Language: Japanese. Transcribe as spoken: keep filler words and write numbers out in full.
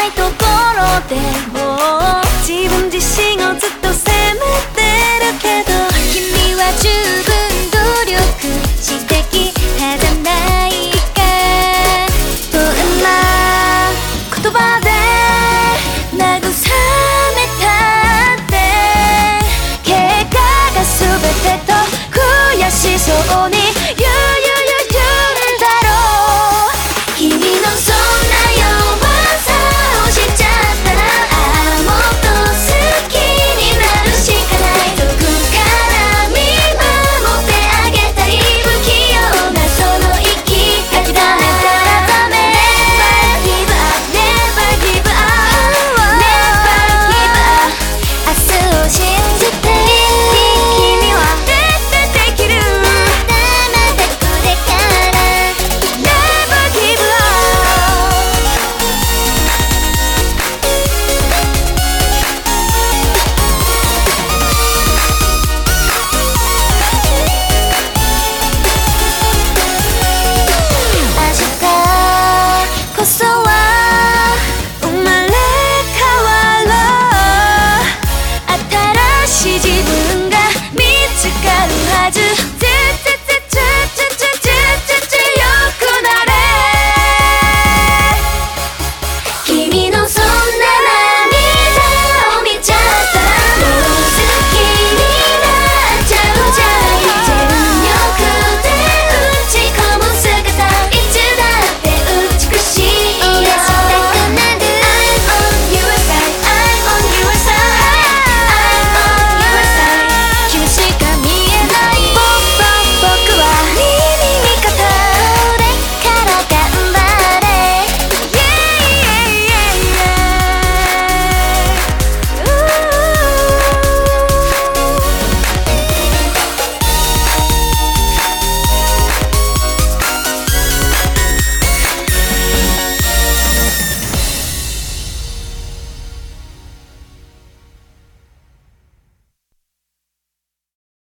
ないところでも自分自身をずっと責めてるけど、君は十分努力してきたじゃないか。どんな言葉で慰めたって結果が全てと悔しそうに言う言う言うんだろう。君のそんな弱さを知っちゃったら、ああもっと好きになるしかない。遠くから見守ってあげたい不器用なその生き方。諦めたらダメ。 Never give up Never give up Never give up 明日を信じて君は絶対できる。まだまだこれから Never give up。 明日こそ